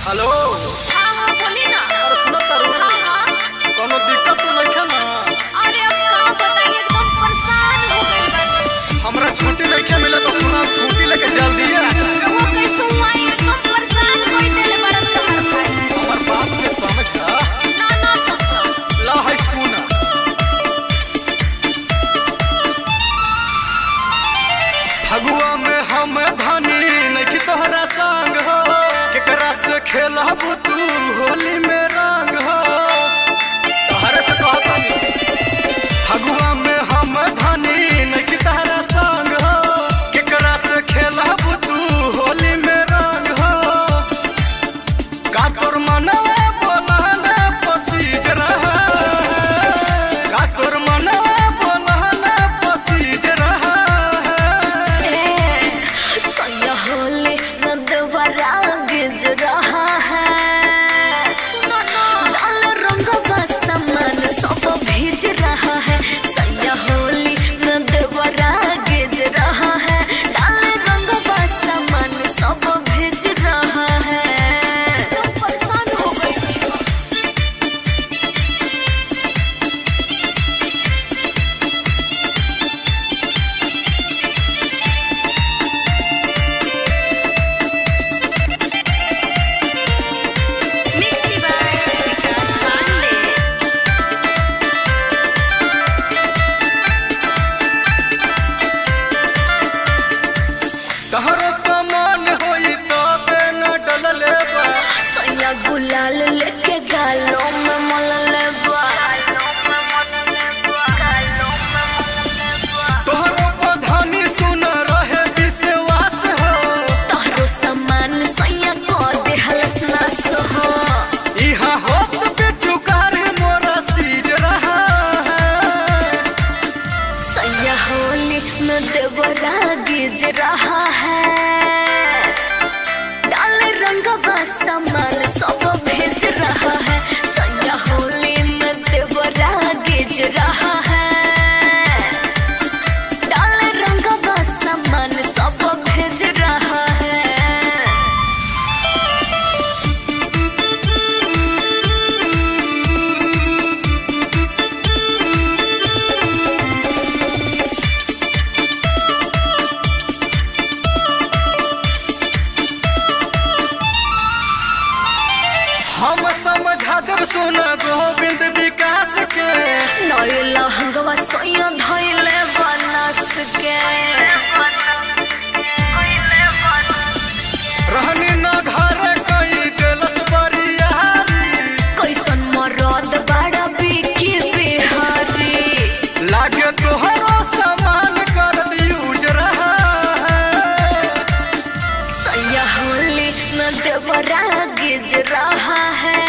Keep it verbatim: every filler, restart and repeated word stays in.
Hello. हाँ हाँ बोली ना। अरे सुनो तारू। हाँ हाँ। कोनो दिक्कत तो नहीं है ना? अरे अब का बताइए, एकदम परेशान हो गई बानी। हमरा छुट्टी नहीं मिले तो सुना छुट्टी लेके जल्दी है। वो कैसे हुआ, एकदम परेशान कोई देले बड़ा तोहर भाई। हमार बात के समझ जा। ना ना समझो। ला है सुना। फगुआ में हम धनी नहीं तोहरा संग हो, केकरा से खेलब तू होली में रंग हो। तोहरे से कहता नहीं। फगुआ में हम धनी नहीं तोहरा संग हो, केकरा से खेलब तू होली में रंग हो। का तोर मनवा बोलहना पसीज रहा, का तोर मनवा बोलहना पसीज रहा। सैया होली में दोबारा गिज रहा है, लाल रंग का सामान सब भीज रहा है। सैया होली में दोबारा गिज रहा है, लाल रंग का सामान सब भीज रहा है। तो परेशान हो गई। Mixing by Vikas Pandey. तहरो कमान होई तो न डलले बा। सैया गुलाल लेके गालों में मल लेबा। तोहरो प्रधानी सुन रहे विश्वास हो, तोहरो सामान सैया को देहलस नास हो। इहा होत पे चुकार मोरा सीज रहा है। सैया होली में देवरा गिज रहा है, डाल रंगवा सामान सब भेज रहा है। सैया होली में देवरा गिज रहा है, डाल रंगवा सामान सब भेज रहा है। हम समझा देव सुन गोविंद विकास के। नई लहंगवा सोया धइले बनस के। रहनी न घर कई दिलस बरियारी, कैसन मरद बड़ा बिकी बिहारी। लागे तोहरो सामान कर यूज रहा है। सैया होली में देवरा गिज रहा है,